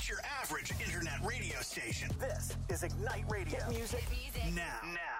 not your average internet radio station. This is Ignite Radio. Hit music. Now.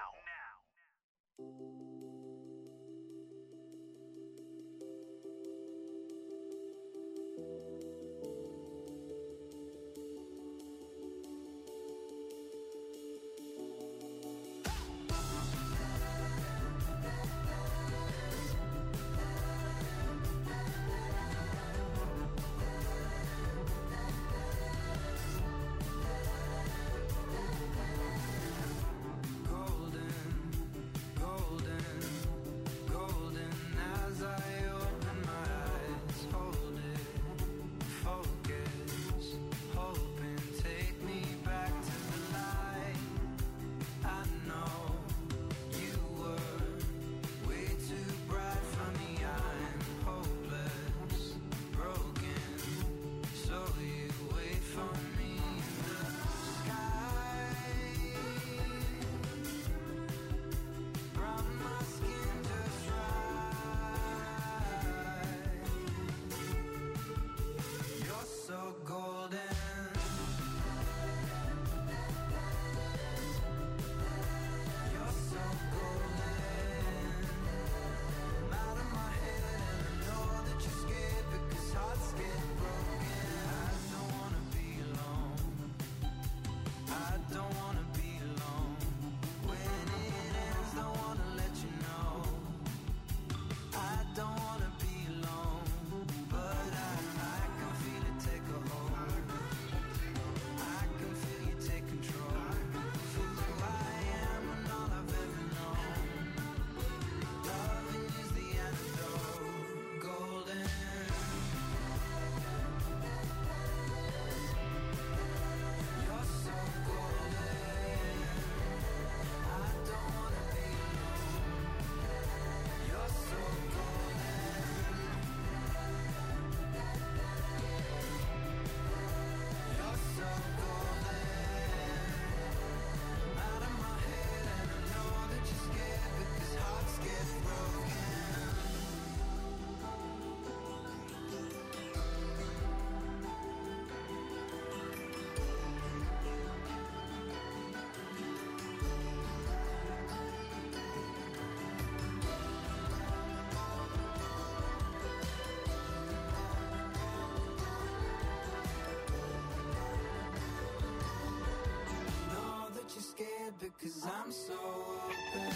Because I'm so open.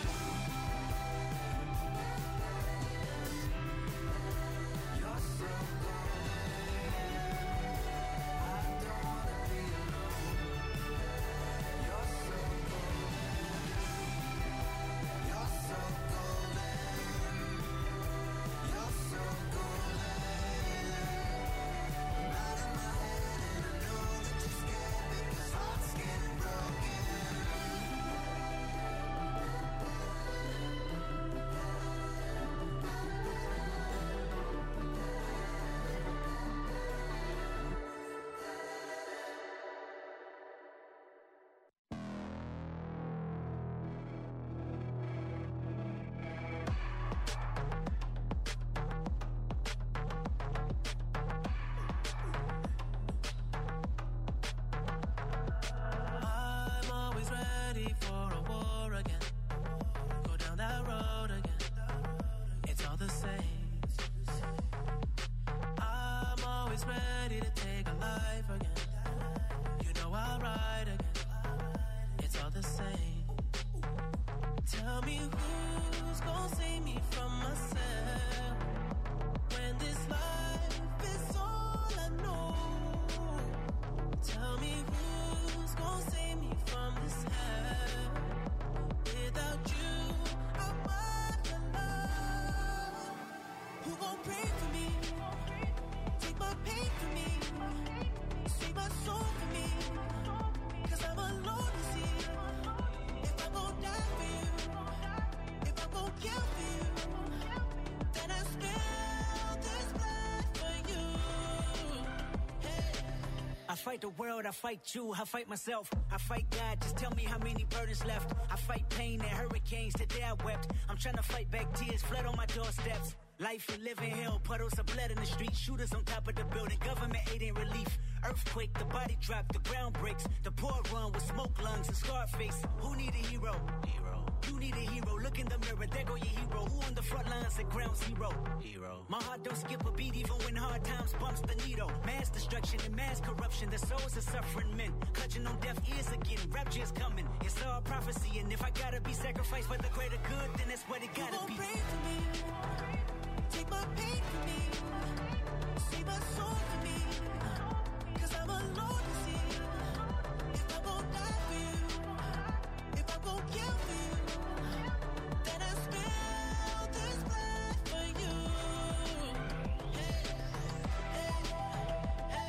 You're so golden. I don't wanna be alone. You're so golden. You're so golden. You're so golden. I'm out of my head and I know that you're scared because hearts get broken. I fight the world, I fight you, I fight myself, I fight God, just tell me how many burdens left. I fight pain and hurricanes, today I wept. I'm trying to fight back tears, flood on my doorsteps. Life and living hell, puddles of blood in the street, shooters on top of the building, government aid ain't relief. Earthquake, the body drop, the ground breaks, the poor run with smoke lungs and scarred face. Who need a hero? You need a hero. Look in the mirror, there go your hero. Who on the front lines at ground zero? My heart don't skip a beat even when hard times bumps the needle. Mass destruction and mass corruption, the souls of suffering men. Clutching on deaf ears again, rapture's coming. It's all prophecy, and if I gotta be sacrificed for the greater good, then that's what it gotta be. Pray for me. Take my pain for me. Save my soul for me. 'Cause I'm alone to see. If I won't die for you, if I won't kill for you, then I spill this blood for you. Hey, hey, hey.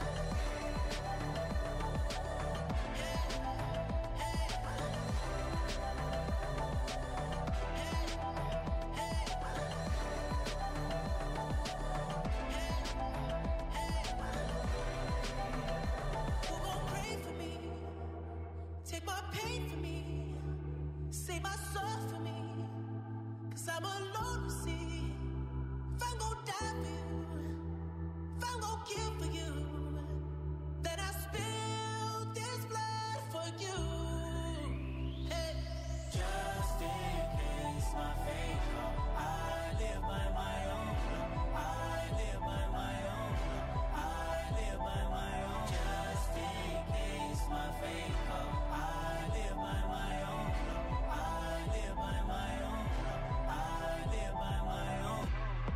Who gon' pray for me? Take my pain for me. Save my soul for me. 'Cause I'm alone to see. If I'm gon' die for you, if I'm gon' kill for you, then I spill this blood for you. Hey. Just in case my fate come, I live by my own. I live by my own. I live by my own. Just in case my fate come, I live by my own. I live by my own. I live by my own.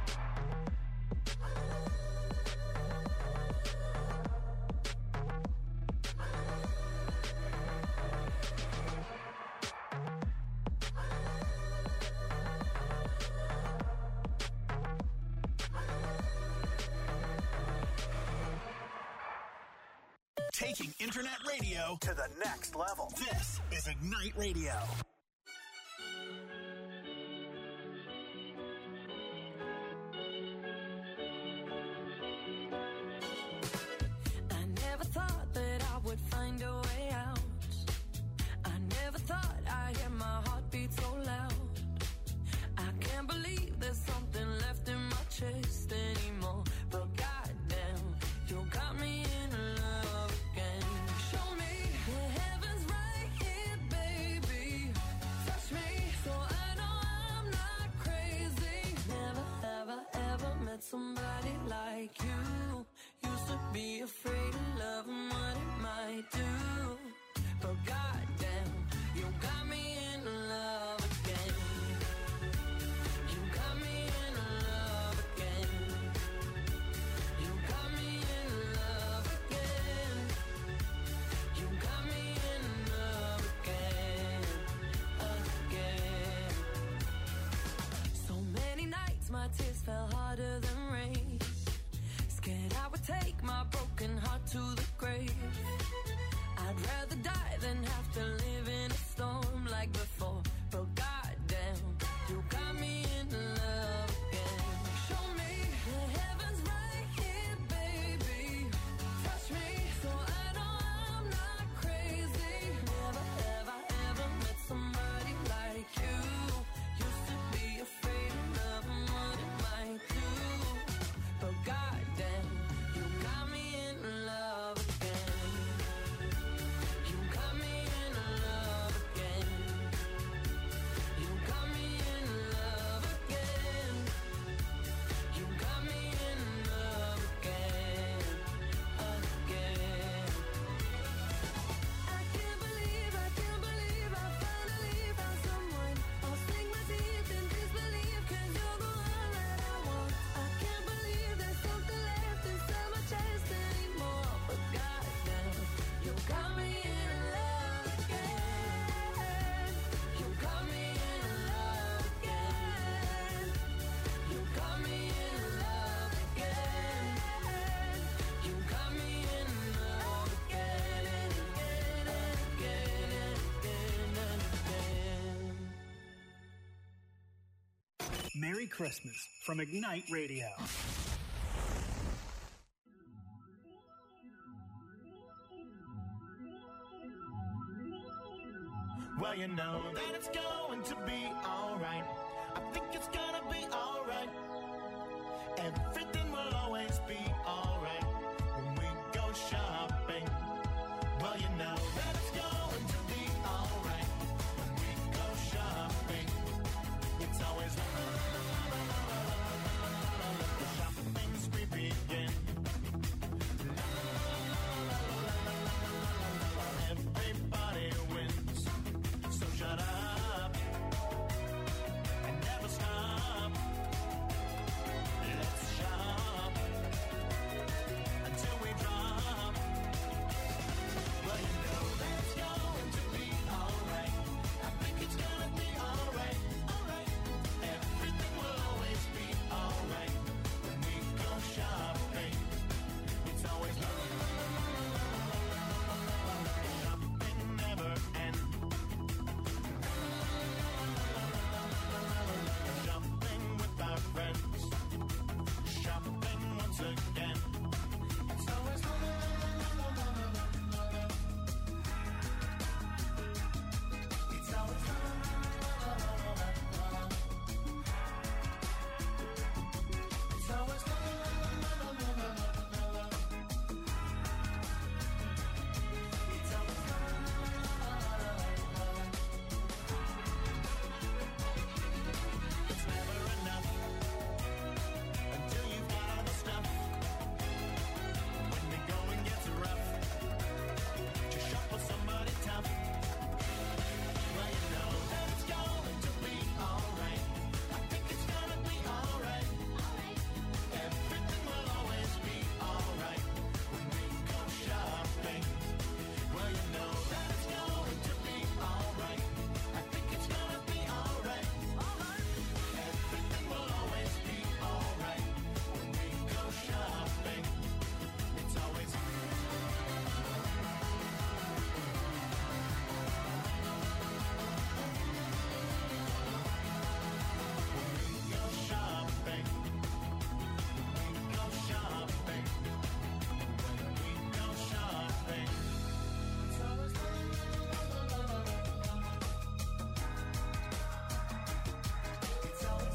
Taking internet radio to the next level. This is Ignite Radio. I never thought that I would find a way out. I never thought I'd hear my heartbeat so loud. I can't believe there's something left in my chest anymore. But goddamn, you got me in love again. Show me the heavens right here, baby. Touch me so I know I'm not crazy. Never, ever, ever met somebody like you. Used to be afraid of love and what it might do. But goddamn, you got me in love again. You got me in love again. You got me in love again. You got me in love again, again. So many nights my tears fell harder than rain. Scared I would take my broken heart to the grave. I'd rather die than have to live in a storm like before. But goddamn, you got me in love again. Show me the heavens right here, baby. Touch me so I know I'm not crazy. Never, ever, ever met somebody like you. Used to be afraid of love and what it might do. But goddamn, you got me in love again. You got me in love again. You got me in love again. You got me in love again, again. I can't believe I finally found someone. I'll sink my teeth in disbelief 'cause you're the one that I want. I can't believe there's something left inside my chest anymore. But goddamn, you got me in love again. You got me in love again. You got me in love again. You got me in love again and again and again and again and again. Merry Christmas from Ignite Radio. Well, you know that it's going to be alright. I think it's gonna be alright. be alright when we go shopping. Well, you know that it's going to be alright when we go shopping. It's always the shopping spree begin. Everybody wins, so shut up and never stop. Let's shop until we drop. Well, you know that it's going to be alright. I think it's gonna be alright, alright. Everything will always be alright when we go shopping. It's always shopping never ends. Shopping with our friends. Shopping once again. It's always it's always it's always it's never enough until you've got all the stuff. When the going gets rough, just shop with somebody tough. Well, you know that it's going to be alright. I think it's gonna be alright. Everything will always be alright when we go shopping. Well, you know that it's going to be alright. I think it's gonna be alright. Everything will always be alright when we go shopping. It's always when we go shopping. When we go shopping. When we go shopping. It's always it's always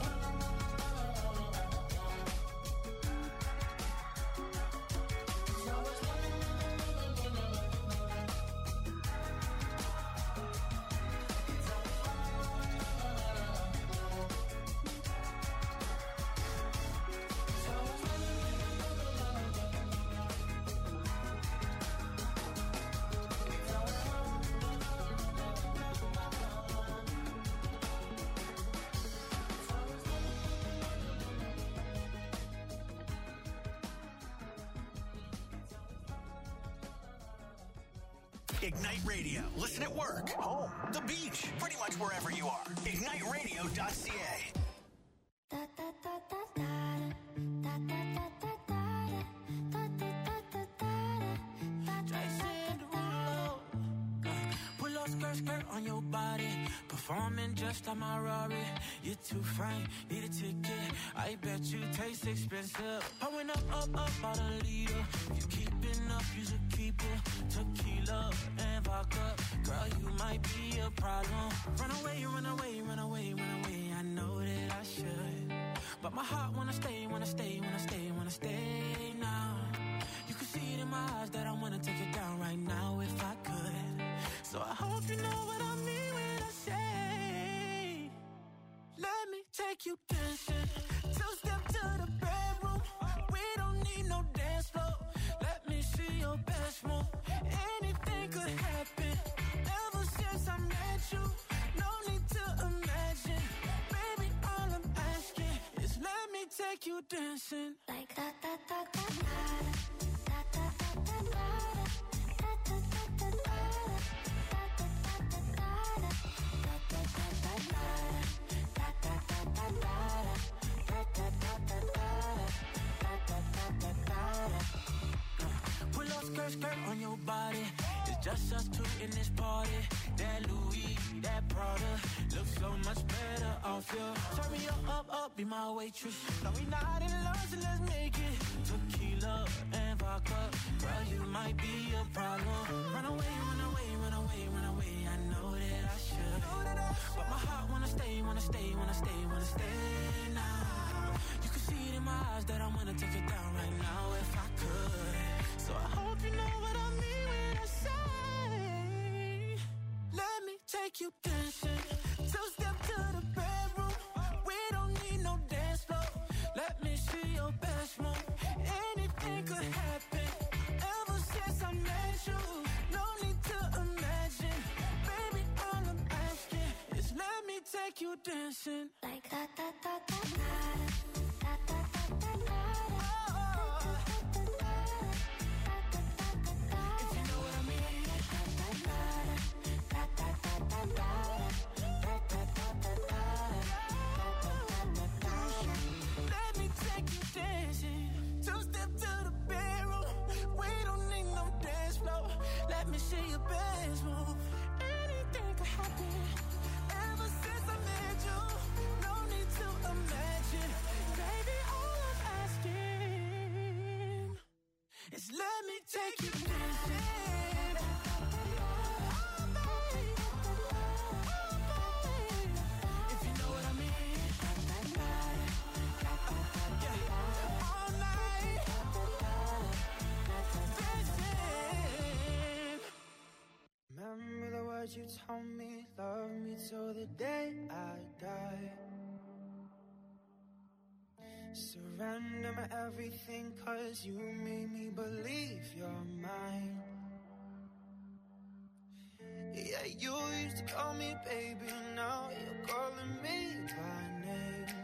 Ignite Radio. Listen at work, home, the beach, pretty much wherever you are. IgniteRadio.ca. Pull up skirt on your body, performing just like my Rari. You're too fine, need a ticket. I bet you taste expensive. Pouring up out a liter. If you keeping up, you should keep it. Tequila and vodka, girl, you might be a problem. Run away, run away, run away, run away. I know that I should, but my heart wanna stay, wanna stay, wanna stay, wanna stay now. You can see it in my eyes that I wanna take it down right now if I could. So I hope you know what I mean when I say, let me take you dancing. Two-step to the bedroom. We don't need no dance floor. Let me see your best move. Anything could happen. Ever since I met you, no need to imagine. Baby, all I'm asking is let me take you dancing. Like da da da da da da da da da Pull up skirt on your body. It's just us two in this party. That Louis, that Prada looks so much better off you. Turn me up, be my waitress. No, we not in love, so let's make it. Tequila and vodka, girl, you might be a problem. Run away, run away, run away, run away. I know that I should, but my heart wanna stay, wanna stay, wanna stay, wanna stay now. You can see it in my eyes that I wanna take it down right now if I could. So I hope you know what I mean when I say, let me take you dancing. Two-step to the bedroom. We don't need no dance floor. Let me see your best move. Anything could happen. Ever since I met you, no need to imagine. Baby, all I'm asking is let me take you dancing. Like da da da da da da da da da. If you know what I mean. Let me take you dancing. Two-step to the bedroom. We don't need no dance floor. Let me see your best move. Anything could happen. Ever since I met you, no need to imagine. Baby, all I'm asking is let me take you dancing. If you know what I mean. All night. Dancing. Remember the words you told me, love me till the day I die. Surrender my everything, cause you made me believe you're mine. Yeah, you used to call me baby, now you're calling me by name.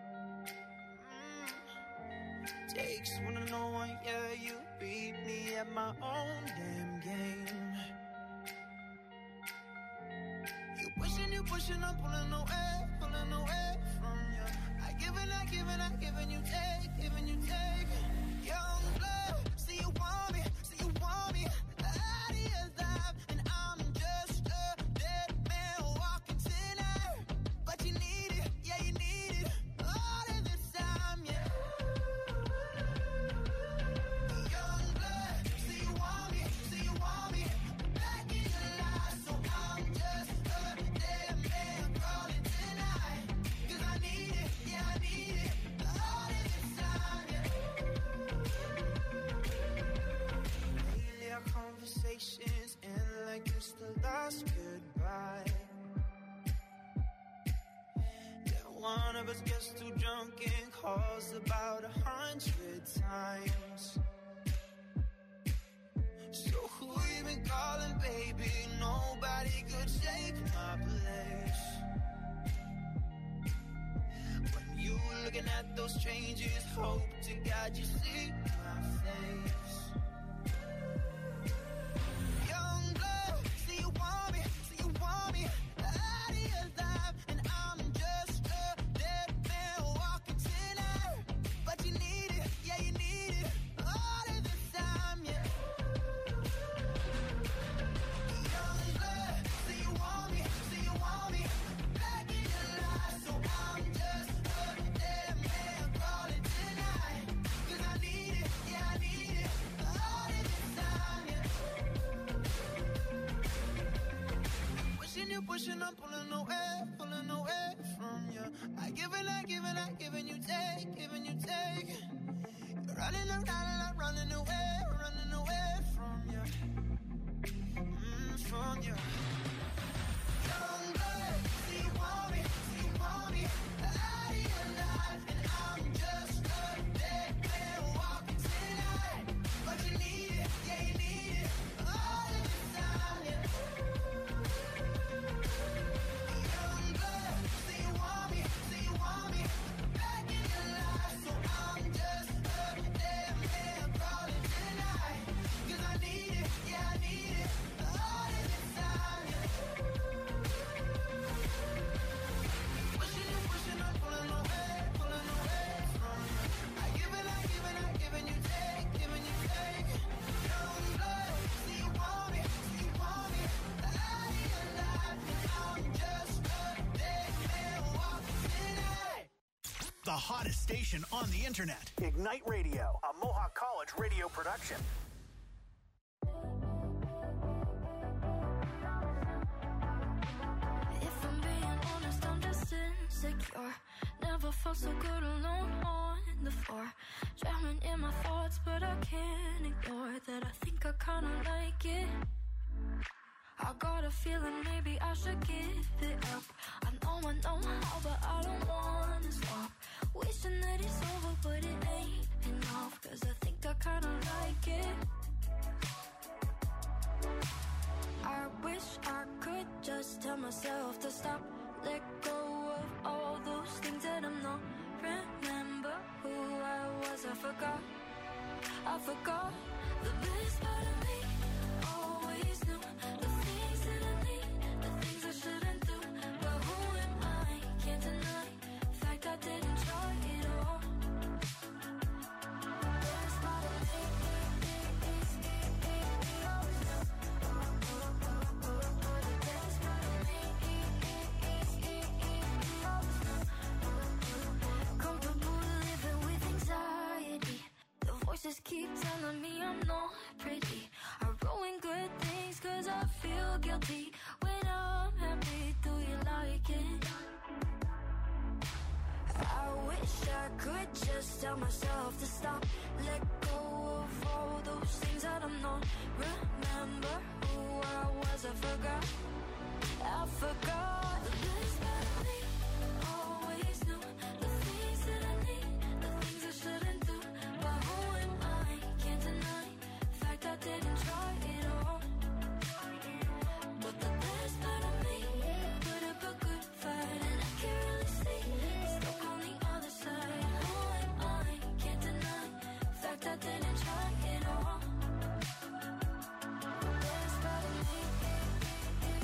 Takes one to know one, yeah, you beat me at my own damn game. You pushing, I'm pulling away from you. I giving you take. Young blood, see you want me, out of your life, and I'm just a dead man walking tonight. But you need it, yeah, you need it, all of this time, yeah. Young blood, see you want me, back in your life, so I'm just a dead man crawling tonight. 'Cause I need it, yeah, I need it, all of this time, yeah. Lately our conversations end like it's the last goodbye. Yeah, one of us gets too drunk and calls about 100 times. So who you been calling, baby? Nobody could take my place. When you looking at those strangers, hope to God you see my face. Young blood, see you want me, out of your life, and I'm just a dead man walking tonight. But you need it, yeah, you need it, all of this time, yeah. Young blood, see you want me, back in your life, so I'm just a dead man crawling tonight. 'Cause I need it, yeah, I need it, all of this time, yeah. Pushing, I'm pulling away from you. I giving you take. You're running away from you. From you. Young blood, see you want me, out of your life, and I'm just a dead man walking tonight. But you need it, yeah, you need it, all of this time, yeah. Young blood, see you want me, back in your life, so I'm just a dead man crawling tonight. 'Cause I need it, yeah, I need it, all of this time, yeah. Pushing, I'm pulling away from you. I giving you take. Young blood, see you want me, out of your life, and I'm just a dead man walking tonight. The hottest station on the internet. Ignite Radio, a Mohawk College radio production. If I'm being honest, I'm just insecure. Never felt so good alone. the floor, drowning in my thoughts, but I can't ignore that I think I kinda like it. I got a feeling maybe I should give it up. I know how, but I don't wanna stop. Wishing that it's over, but it ain't enough, 'cause I think I kinda like it. I wish I could just tell myself to stop, let go of all those things that I'm not. Remember who I was, I forgot the best part of me. Always knew the things that I need, the things I shouldn't do. But who am I? Can't deny the fact I didn't try it all. The best part of me is comfortable living with anxiety. The voices keep telling me I'm not pretty. I ruin good things 'cause I feel guilty. When I'm happy, do you like it? I wish I could just tell myself to stop, let go of all those things that I'm not. Remember who I was, I forgot. The best part of me. Always knew the things that I need, the things I shouldn't do. But who am I? Can't deny the fact I didn't try it all. But the best part of me put up a good fight, and I can't really see stuck on the other side. Who am I? Can't deny the fact I didn't try it all. The best part of me is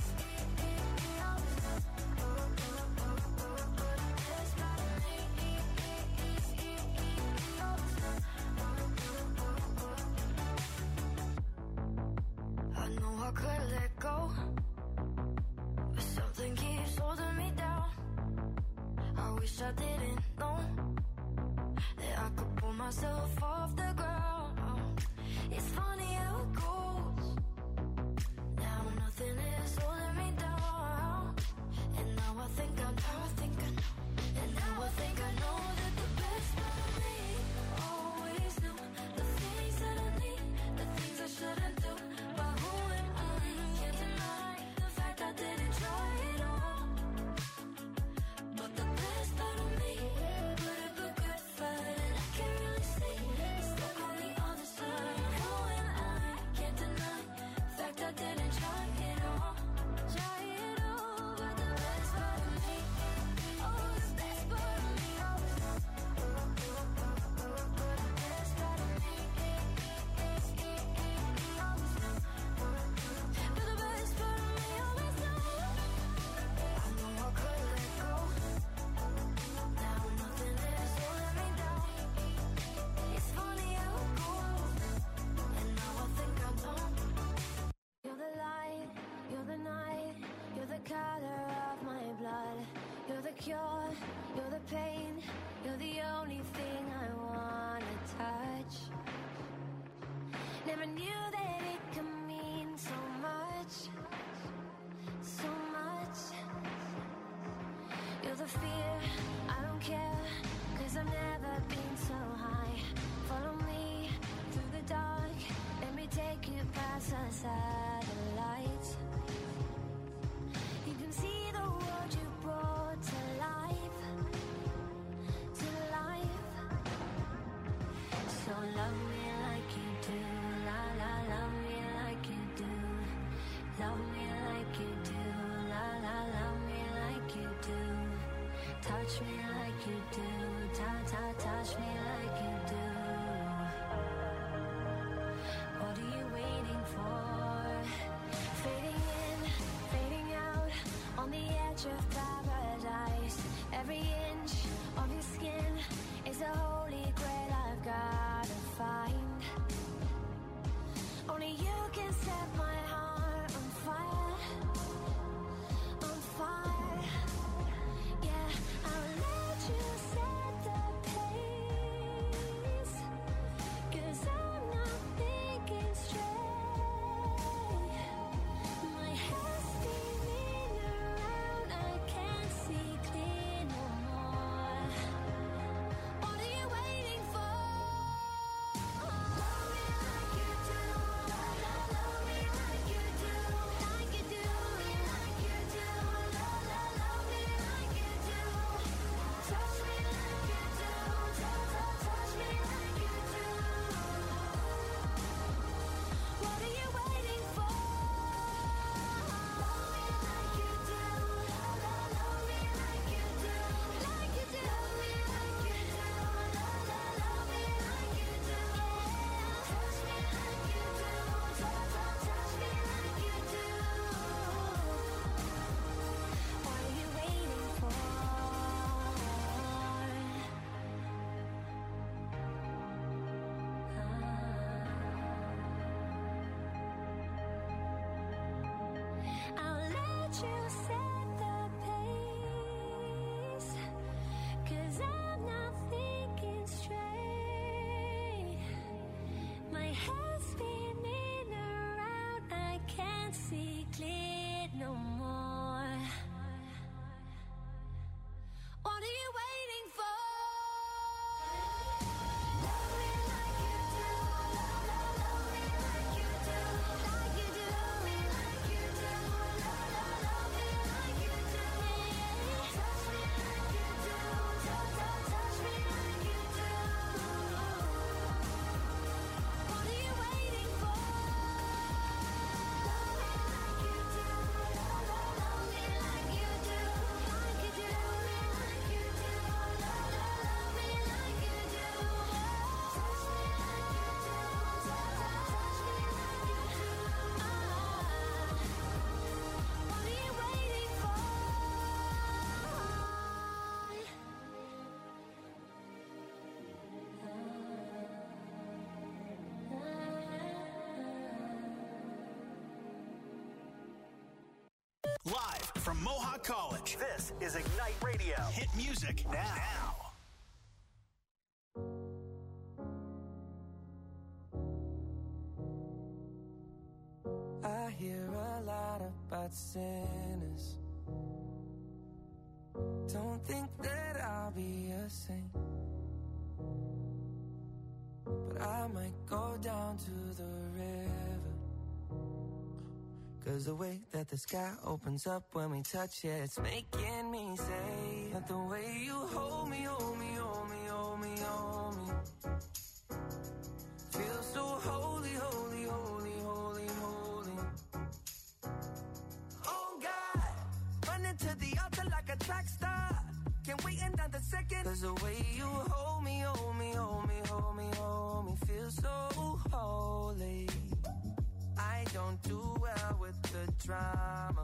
I know I could let go, but something keeps holding me down. I wish I didn't know that I could pull myself off the ground. It's funny how it goes. Now nothing is holding me down. And now I think I know. And now I think I know that the best part of me always knew the things that I need, the things I shouldn't do. But who am I? Can't deny the fact I didn't try it all. But the best part of me put up a good fight, and I can't really see stuck on the other side. Who am I? Can't deny the fact I didn't try it all. But the best part of me, oh, the best part of me, the best part of me, but the best part of me always knows. I know I could let go. Now nothing is holding me down. It's funny how it goes. And now I think I know. You're the light, you're the night, you're the color of my blood. You're the cure, you're the pain, you're the only thing I wanna touch. Never knew that it could mean so much, so much. You're the fear, I don't care, 'cause I've never been so high. Follow me through the dark, let me take you past the satellites. You can see the world you brought to life, to life. So love me like you do, la la, love me like you do. Love me like you do, la la, love me like you do. Touch me like you do, touch me like you do. What are you waiting for? Fading in, fading out, on the edge of paradise. Every inch of your skin is a holy grail I've gotta find. Only you can set my heart on fire, on fire. Yeah, I'll let you set the pace. can't see clear no more. What are you waiting for? Love me like you do. Love me like you do. Like you do. Love me like you do. Love me like you do. Touch me like you do. Touch me like you do. What are you waiting for? Love me like you do. Love me like you do. Like you do. Like you do. Love me like you do. Touch me like you do. Touch me like you do. What are you waiting for? Live from Mohawk College, this is Ignite Radio. Hit music now. I hear a lot about sinners. Don't think that I'll be a saint, but I might go down to the river. 'Cause the way that the sky opens up when we touch it, it's making me say that the way you hold me, hold me, hold me, hold me, hold me, feels so holy, holy, holy, holy, holy. Oh God, running to the altar like a track star. Can't wait another second. 'Cause the way you hold me, hold me, hold me, hold me, hold me, feels so holy. I don't do well with the drama,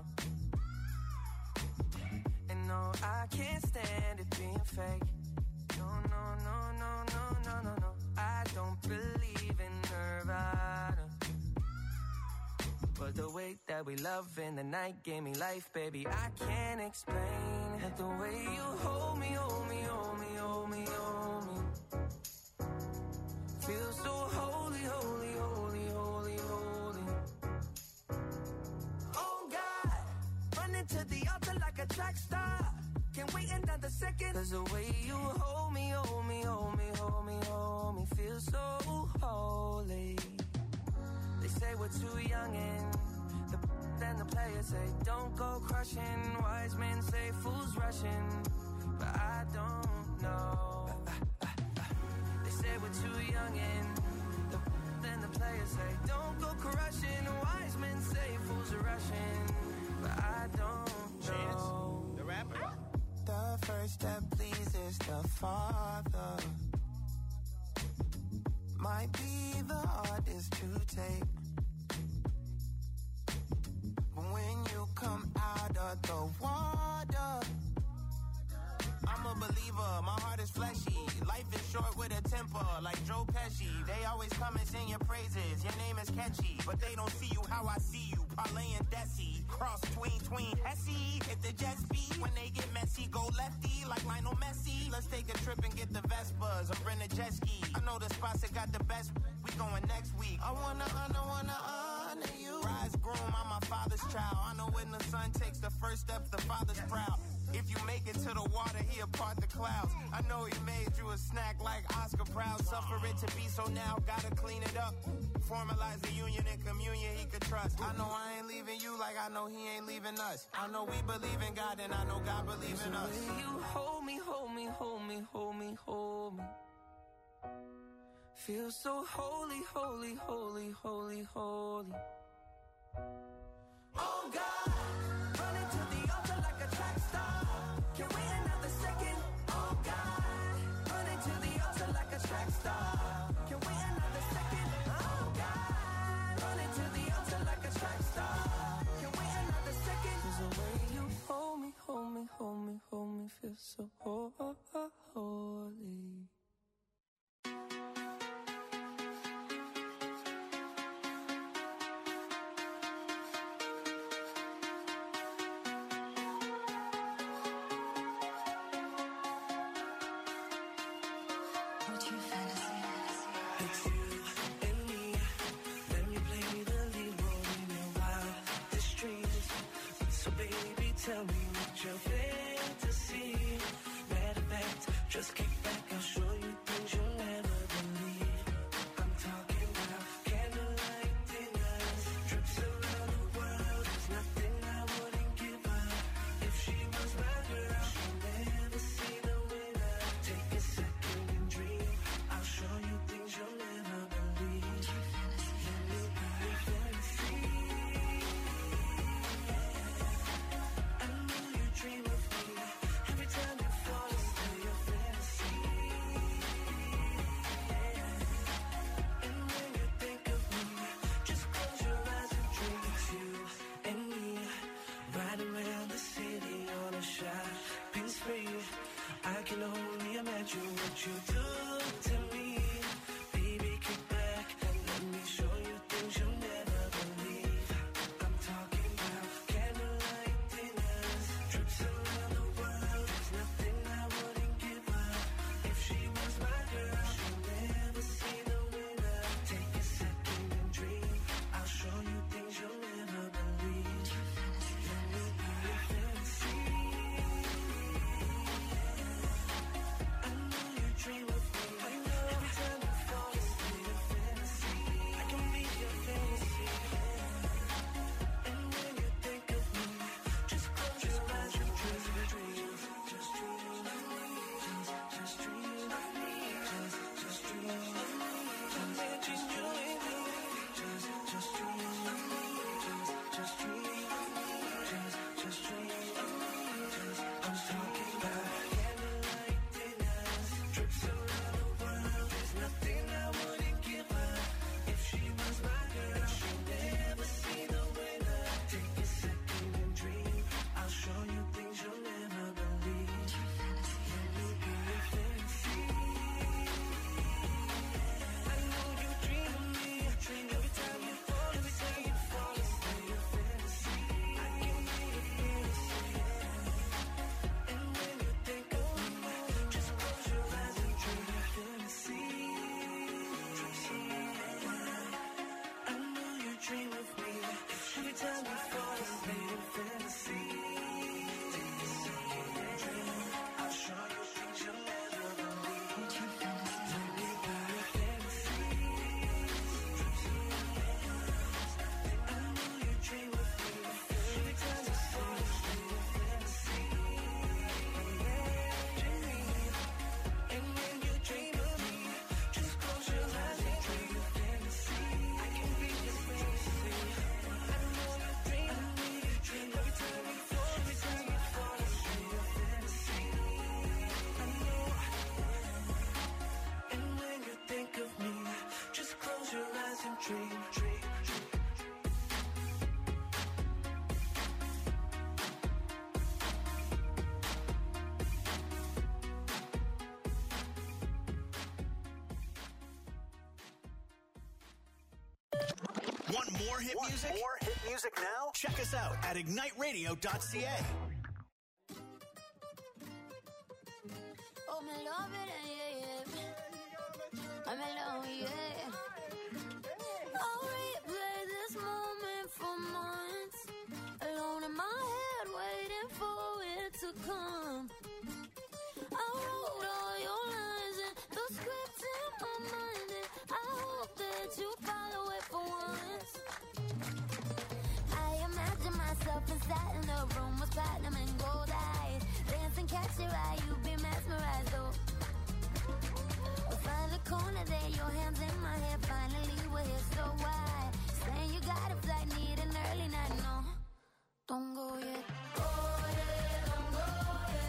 and no, I can't stand it being fake. No, no, no, no, no, no, no, no. I don't believe in Nirvana, but the way that we love in the night gave me life, baby. I can't explain that the way you hold me, hold me, hold me, hold me, hold me, feels so holy, holy, holy, holy, holy. Oh God, running to the altar like a track star. Can't wait another second. 'Cause the way you hold me, hold me, hold me, hold me, hold me, feels so holy. They say we're too young and then the players say don't go crushing. Wise men say fools rushing, but I don't know. They say we're too young and then the players say don't go crushing. Wise men say fools are rushing, but I don't know. The rapper. The first step pleases the Father might be the hardest to take, but when you come out of the water, I'm a believer, my heart is fleshy. Life is short with a temper, like Joe Pesci. They always come and sing your praises, your name is catchy, but they don't see you how I see you. Parlay and Desi, cross tween Hesse. Hit the jet speed, when they get messy, go lefty, like Lionel Messi. Let's take a trip and get the Vespas, or rent a jet ski. I know the spots that got the best, we going next week. I wanna honor you. Rise groom, I'm my father's child. I know when the son takes the first step, the father's proud. If you make it to the water, he'll part the clouds. I know he made you a snack like Oscar Proud. Suffer it to be, so now gotta clean it up. Formalize the union and communion he could trust. I know I ain't leaving you like I know he ain't leaving us. I know we believe in God and I know God believes in us. You hold me, hold me, hold me, hold me, hold me, feel so holy, holy, holy, holy, holy. Oh God, running to the altar like a track star. Can't wait another second. Oh God, running to the altar like a track star. Can't wait another second. Oh God, running to the altar like a track star. Can't wait another second. 'Cause the way you hold me, hold me, hold me, hold me, feel so holy. It's you and me. Then you play me the lead role in your wild So baby, tell me what your fantasy. Matter of fact, just kick back, I'll show you things you'll never believe. I'm talking about candlelight dinners, trips around the world. There's nothing I wouldn't give her. If she was my girl, she'll never see the winner. Take a second and dream. I'll show you things you'll never believe. Let me be your fantasy. I know you dream of me. Every time you fall asleep, your fantasy. And when you think of me, just close your eyes and dream. It's you and me, riding around the city on a shopping spree. I can only imagine what you do to me. Baby, kick back and let me show you things you'll never believe. I'm talking about candlelight dinners, trips around the world. There's nothing I wouldn't give her. If she was my girl, she'll never see the winner. Take a second and dream. I'll show you things you'll never believe. Let me be your fantasy. I know you dream of me. Every time you fall asleep, your fantasy. I can be your fantasy. And when you think of me, just close your eyes and dream. Just dream of me. Just dream of me. Just dream of me. Imagine you and me. Just dream of me. Just dream of me. Just dream of me. I'm talking about candlelight dinners, trips around the world. There's nothing I wouldn't give her. If she was my girl, she'll never see the winner. Take a second and dream. I'll show you things you'll never believe. Let me be your fantasy. I know you dream of me. Every time you fall asleep, your fantasy. I can be your fantasy. And when you think of me, just close your eyes and dream your fantasy. I know you dream of me. Every time you fall asleep, your fantasy. Take a second and dream. I'll show you things you'll never believe. Let me be your fantasy. I know you dream of me. Every time you fall asleep, your fantasy. And when you dream of me, just close your eyes and dream your fantasy. I can be your fantasy. I know you dream of me. Every time you fall asleep, your fantasy. I know. And when you think of me, just close your eyes and dream. Want more hit music? More hit music now? Check us out at igniteradio.ca. Oh, me love it, yeah. I'm in love, yeah. I'll replay this moment for months. Alone in my head, waiting for it to come. I wrote all your lines and the script in my mind, and I hope that you follow it for once. I imagine myself inside in the room with platinum and gold eyes. Dance and catch your eye, you be mesmerized, oh. We'll find a corner there, your hands in my hair. Finally we're here, so why? Saying you got a flight, need an early night, no. Don't go yet. Oh yeah, don't go yet.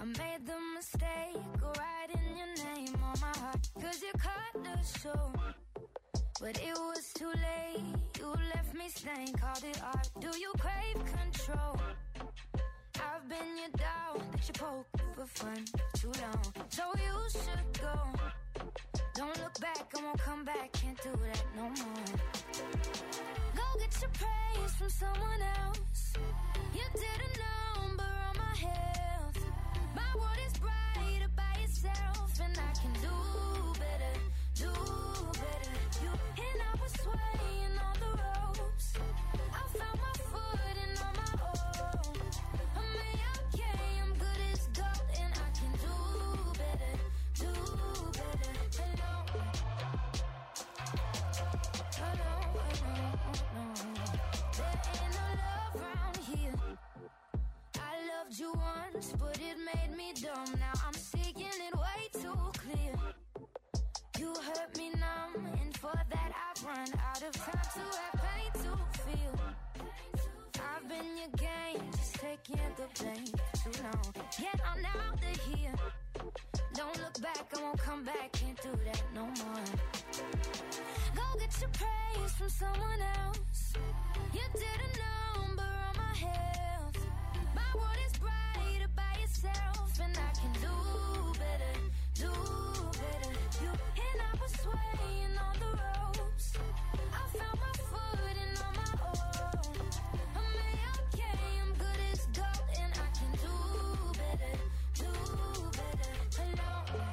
made the mistake of writing your name on my heart. Cause you cut the show, but it was too late. You left me stained, called it art. Do you crave control? I've been your dog that you poke for fun too long. So you should go. Don't look back, I won't come back. Can't do that no more. Go get your praise from someone else. You did a number on my health. My world is brighter by itself, and I can do better, do better. You and I was swaying on the ropes. I found my footing on my own. I'm okay, I'm good as gold, and I can do better, do better. Hello, hello, hello. There ain't no love around here. I loved you once, but it made me dumb. Now I'm seeing it way too clear. You hurt me numb, and for that I've run out of time to have pain to feel. I've been your game, just taking the blame for too long. Yet I'm out of here. Don't look back, I won't come back. Can't do that no more. Go get your praise from someone else. You did a number on my health. My world is brighter by itself, and I can do better, do better. You and I was swaying on the ropes. I found my footing on my own. I'm okay, I'm good as gold, and I can do better, do better. Hello.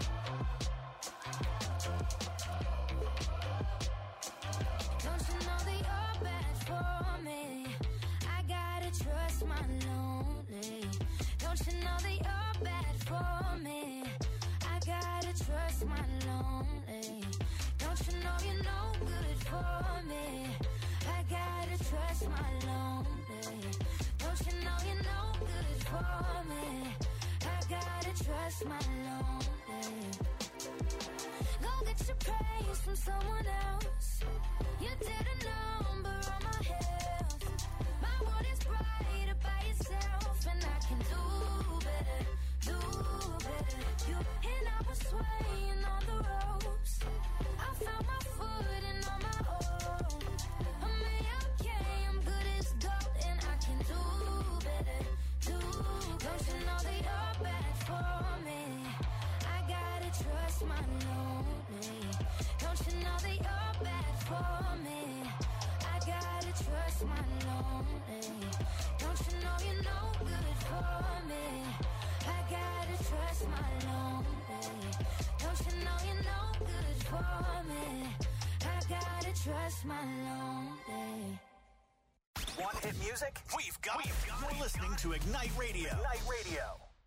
Don't you know that you're bad for me? I gotta trust my lonely. Don't you know that you're bad for me? I gotta trust my lonely. Don't you know you're no good for me? I gotta trust my lonely. Don't you know you're no good for me? I gotta trust my lonely. Go get your praise from someone else. You did a number on my health. My world is brighter by itself, and I can do better, do better. You and I was swaying on the ropes. I found my footing on my own. I'm okay, I'm good as gold, and I can do better, do. Don't you know that you're bad for me? I gotta trust my lonely. Don't you know that you're bad for me? I gotta trust my lonely. Don't you know you're no good for me? I gotta trust my lonely. Don't you know you're no good for me? I gotta trust my lonely. Want hit music? We've got it. You're listening to Ignite Radio. Ignite Radio.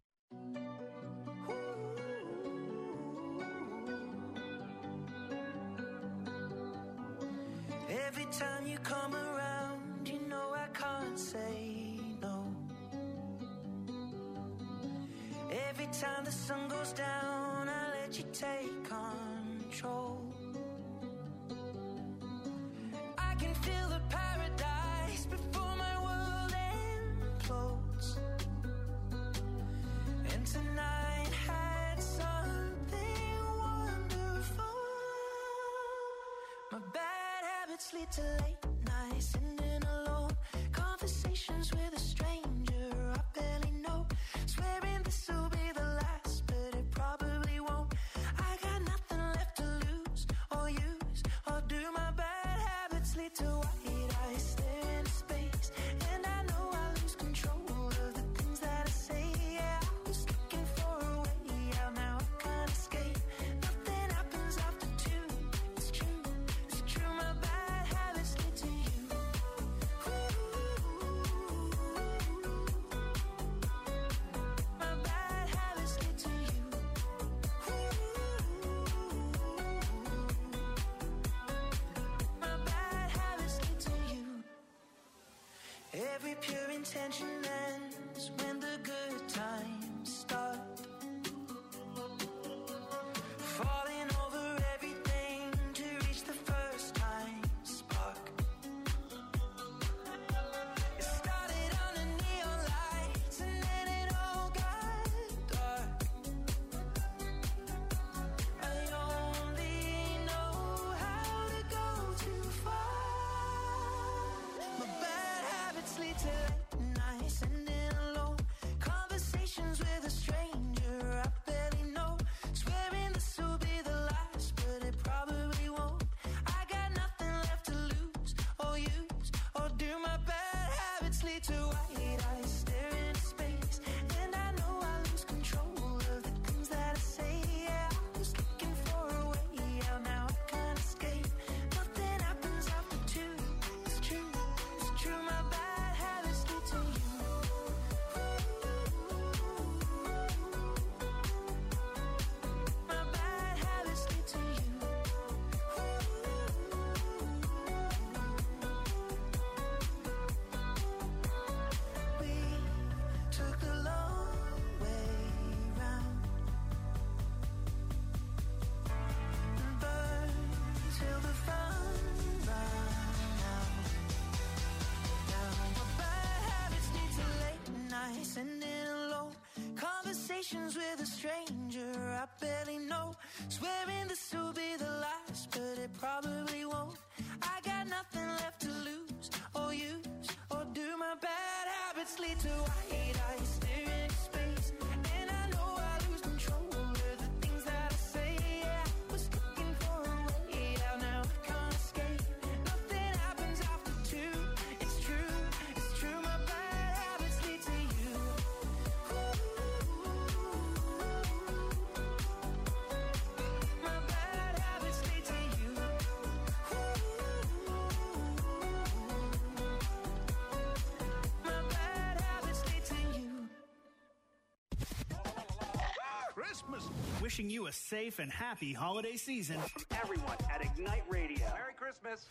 Every time you come around, you know I can't say no. Every time the sun goes down, I let you take control. I can feel the paradise before my world implodes. And tonight had something wonderful. My bad habits lead to late nights, sitting alone. Conversations with a stranger I barely know. Swearing this will be the last, but it probably won't. I got nothing left to lose or use, or do my bad habits lead to white eyes stare into space? And I know I lose control of the things that I say. Yeah, I was looking for a way out, now I can't escape. Nothing happens after two. It's true, it's true. My bad habits lead to you. My bad habits lead to you. My bad habits lead to you. Every pure intention ends when the good times start. Falling over everything to reach the first time spark. It started under neon lights and then it all got dark. lead to white eyes staring into space. And I know I lose control of the things that I say. Yeah, I was looking for a way out, now I can't escape. Nothing happens after two. It's true, my bad habits lead to you. My bad habits lead to you. We took the long way round and burned till the fun ran out. Now my bad habits lead to late nights and in alone conversations with a stranger I barely know. Swearing this will be the last, but it probably won't. I got nothing left to lose or use or do. My bad habits lead to white eyes staring into space. And I know I lose control of the things that I say. Yeah, I was looking for a way out, now I can't escape. Nothing happens after two. It's true, my bad habits lead to you. My bad habits lead to you. My bad habits lead to you. Christmas. Wishing you a safe and happy holiday season. From everyone at Ignite Radio. Merry Christmas.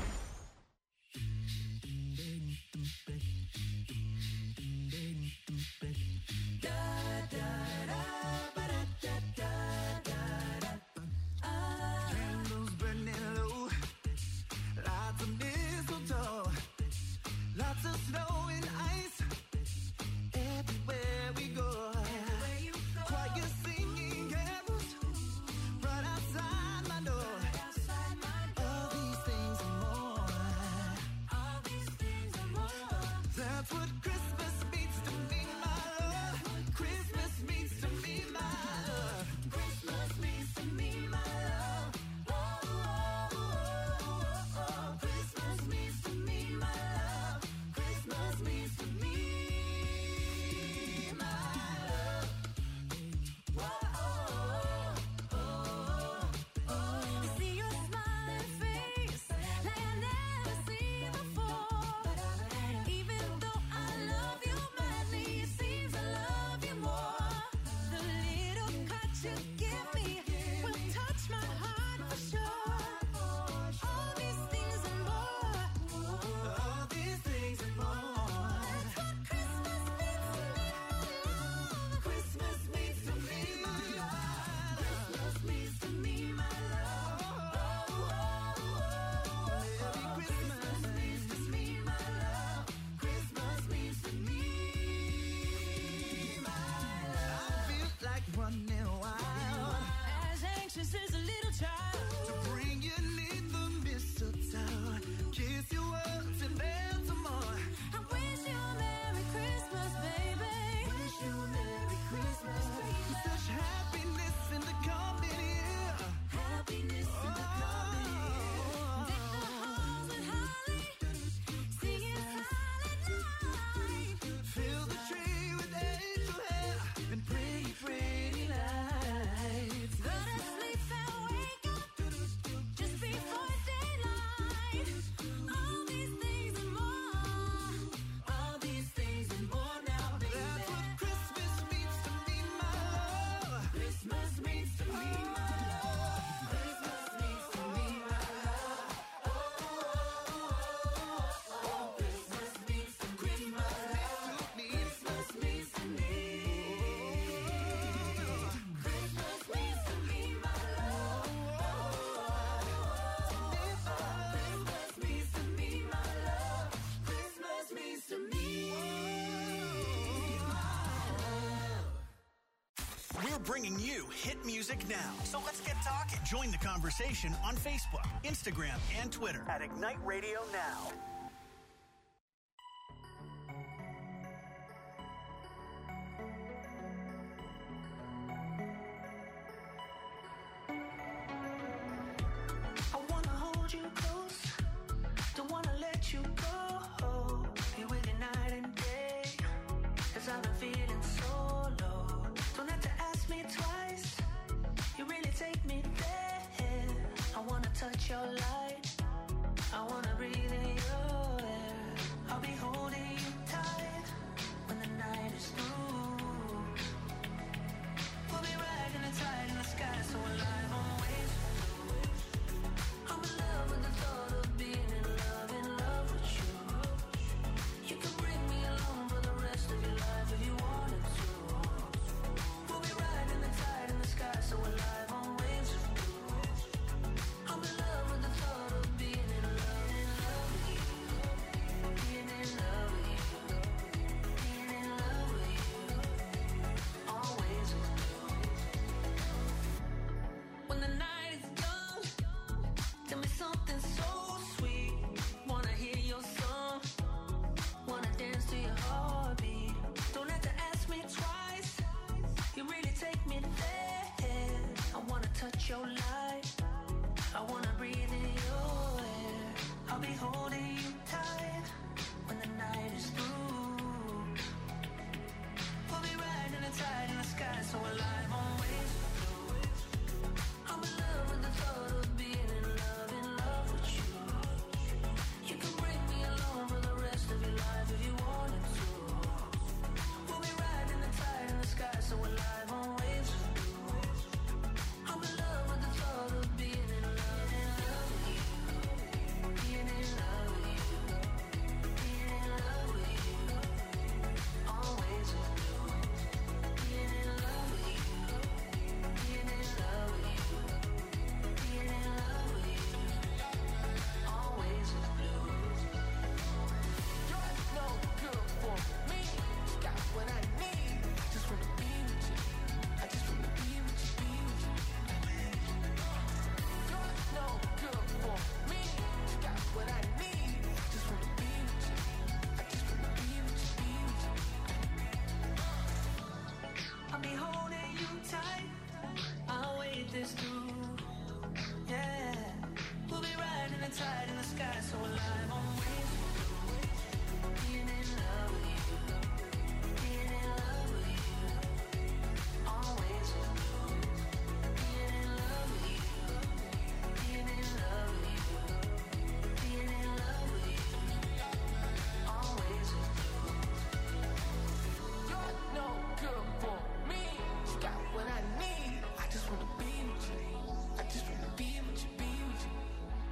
Candles burning low, lots of mistletoe, lots of snow and ice everywhere we go. Choir singing carols right outside my door. All these things and more. That's what Christmas means to me, my love. Christmas means to me, my love. Christmas means to me, my love. Oh, oh, oh, oh, oh. Christmas means to me, my love. Christmas means to me, my love. Whoa, oh, oh, oh. I see your smiling face like I never seen before. Even though I love you madly, it seems I love you more. The little cut you give me will touch my heart for sure. All these things and more. All these things and more. That's what Christmas means to me, my love. Christmas means to me, my love. Christmas means to me, my love. Merry Christmas Means to me, my love. Christmas means to me, my love. I feel like running wild As anxious as a little child. to bring you neath the mistletoe, kiss you once and then some more. I wish you a Merry Christmas, baby. Wish you a Merry Christmas. Such happiness in the coming year. Happiness in the coming year. Deck the halls with holly, singing silent night. Fill the tree with angel hair and pretty, pretty lights. Go to sleep and wake up just before daylight. All these things and more. All these things and more now, baby. That's what Christmas means to me, my love. Christmas means to me, my love. Christmas means to me, my love. Oh, Christmas means to me, my love. Christmas means to me. Christmas means to me, my love. Christmas means to me, my love. Christmas means to me, We're bringing you hit music now. So let's get talking. Join the conversation on Facebook, Instagram, and Twitter at Ignite Radio Now. I wanna hold you close, don't wanna let you go. Be with you night and your light. I wanna breathe in your air. I'll be holding you tight when the night is through. We'll be riding the tide in the sky, so alive on waves of blue. I'm in love with the thought of being in love with you. You can bring me along for the rest of your life if you wanted to. We'll be riding the tide in the sky, so alive on waves of blue. I'm in love with the thought of being in love with you. Being in love with you. Being in love with you. On waves of blue. Being in love with you. Being in love with you. Being in love with you. On waves of blue. You're no good for me. Got what I need. Just wanna be with you. I just wanna be with you, be with you. You're no good for me. Got what I need. Just wanna be with you. I just wanna be with you, be with you. I'll be holding you tight. I'll wait this through. Yeah. We'll be riding the tide in the sky, so alive on waves of blue. Being in love with you. Being in love with you. On waves of blue. Being in love with you. Being in love with you. Being in love with you. On waves of blue. You're no good for me. You got what I need. I just wanna be with you. I just wanna be with you, be with you.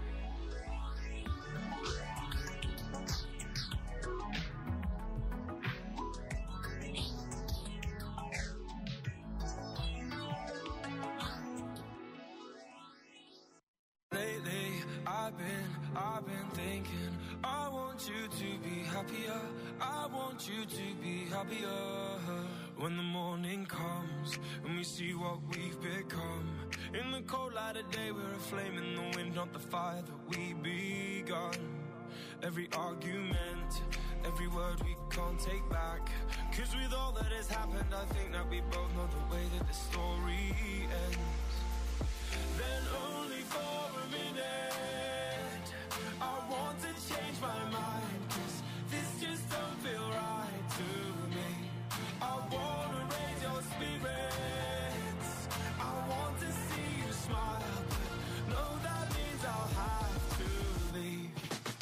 Lately, I've been thinking, I want you to be happier. I want you to be happier. When the morning comes and we see what we've become. In the cold light of day, we're a flame in the wind, not the fire that we begun. Every argument, every word we can't take back. 'Cause with all that has happened, I think that we both know the way that the story ends. Then only for a minute, I want to change my mind. 'Cause this just don't feel right to me. I wanna raise your spirits. I want to see you smile. But no, that means I'll have to leave.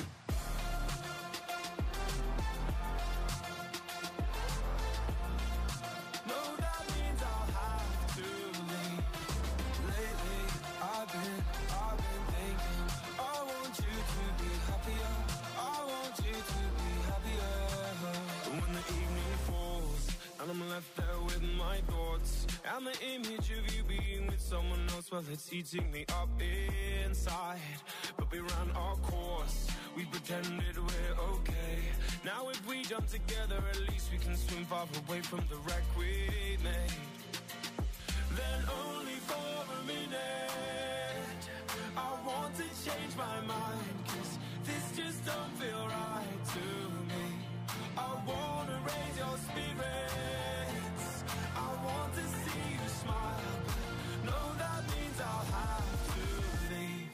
No, that means I'll have to leave. Lately, I've been thinking, I want you to be happier. I want you to be happier. When the evening falls and I'm left there with my thoughts, and the image of you being with someone else, well, it's eating me up inside. But we ran our course, we pretended we're okay. Now if we jump together, at least we can swim far away from the wreck we made. Then only for a minute, I want to change my mind. 'Cause this just don't feel right to me. I wanna raise your spirits. I want to see you smile. But no, that means I'll have to leave.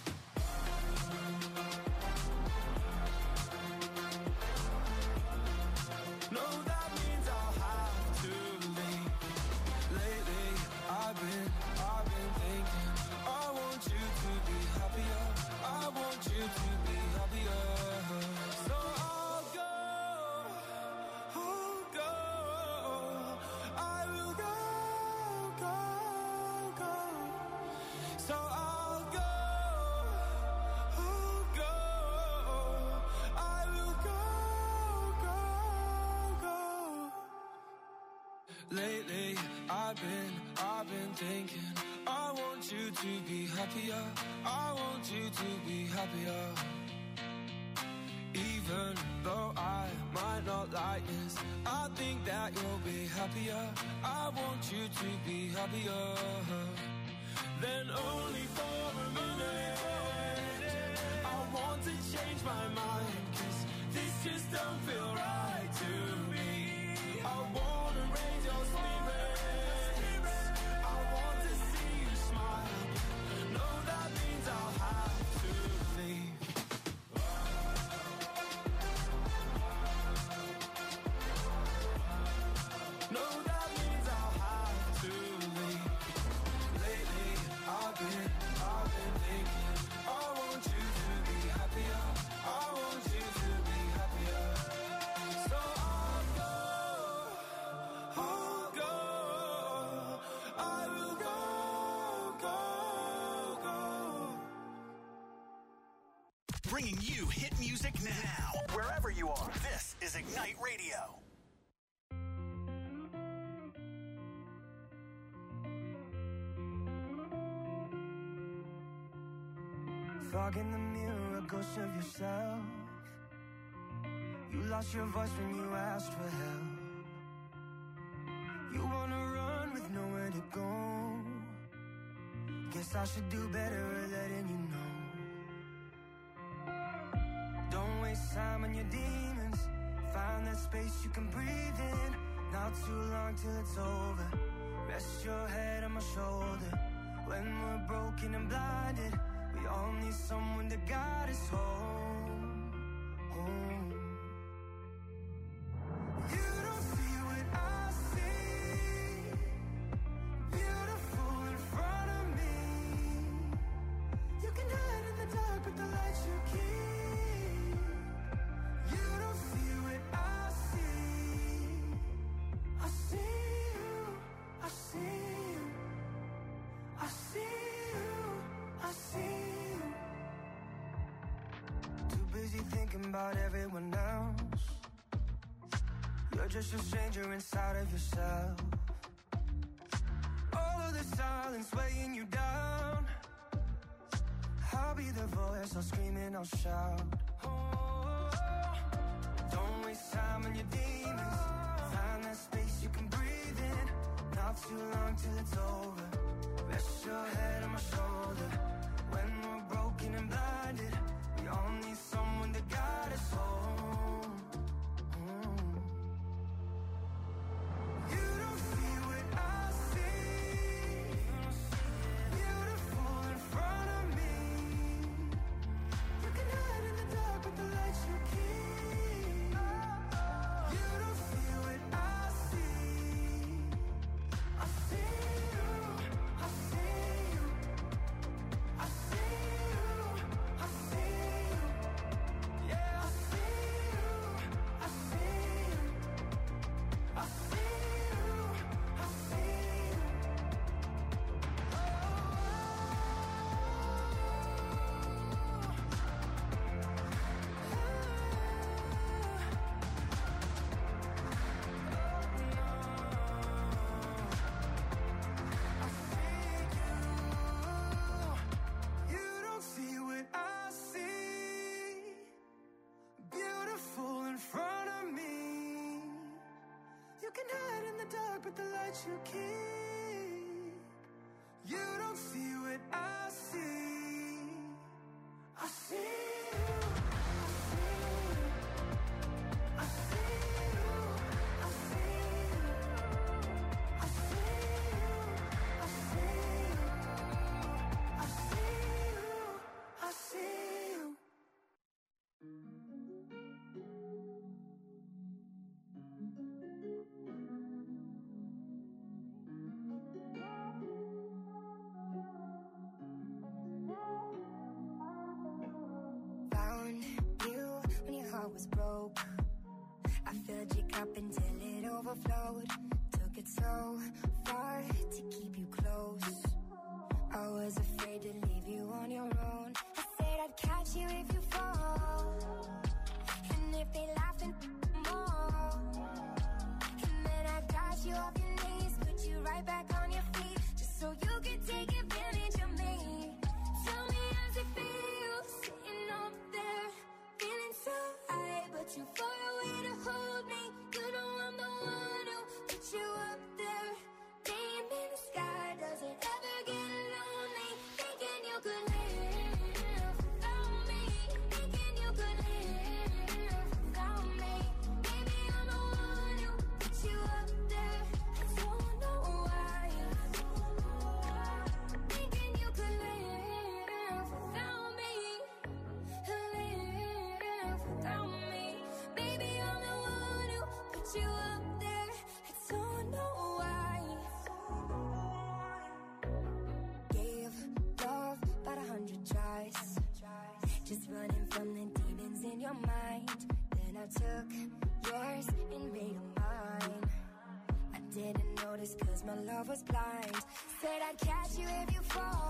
No, that means I'll have to leave. Lately, I've been thinking, I want you to be happier. I want you to be happier. So I'll go. I will go. So I'll go. I will go. Lately, I've been thinking, I want you to be happier. I want you to be happier. Even though I might not like this, I think that you'll be happier. I want you to be happier. Then only for a minute, I want to change my mind. 'Cause this just don't feel right to me. I wanna raise your spirits. I want to see you smile. bringing you hit music now. Wherever you are, this is Ignite Radio. Fog in the mirror, a ghost of yourself. You lost your voice when you asked for help. You wanna run with nowhere to go. Guess I should do better at letting you know. Don't waste time on your demons. Find that space you can breathe in. Not too long till it's over. Rest your head on my shoulder. When we're broken and blinded, we all need someone to guide us home, home. You don't see what I see. Beautiful in front of me. You can hide in the dark, but the light you keep. You don't see what I see. I see you, I see you, I see you, I see you. Too busy thinking about everyone else. You're just a stranger inside of yourself. All of the silence weighing you down. I'll be the voice, I'll scream and I'll shout. Oh, don't waste time on your demons. Find that space you can breathe in. Not too long till it's over. Rest your head on my shoulder. When we're broken and blinded, we all need someone to guide us home. You don't see what I see. Beautiful in front of me. You can hide in the dark, but the light you keep. You don't see what I see. I see you, I see you, I see you, I see you. Yeah, I see you, I see you, I see you, I see you. You don't see what I see. Beautiful in front of me. You can hide in the dark, but the light you keep. You don't see what I see. I see you. I see you. I see you. I see you. I see you. I see you. I see you. Found you when your heart was broke. I filled your cup until it overflowed. Took it so far to keep you close. I was afraid to leave you on your own. I said I'd catch you if you fall. And if they laugh and more. And then I got you off your knees, put you right back on your feet, just so you could take advantage of me. Tell me how's it feel, sitting up there, feeling so high, but you're far away to hold me. You know I'm the one who put you up there. Name in the sky, does it ever get lonely? Thinking you could live without me. Thinking you could live without me. Maybe I'm the one who put you up there. I don't know why. Thinking you could live without me. Live without me. Baby, I'm the one who put you up there. I don't know why. Gave love about 100 tries, just running from the demons in your mind. Then I took yours and made them mine. I didn't notice 'cause my love was blind. Said I'd catch you if you fall.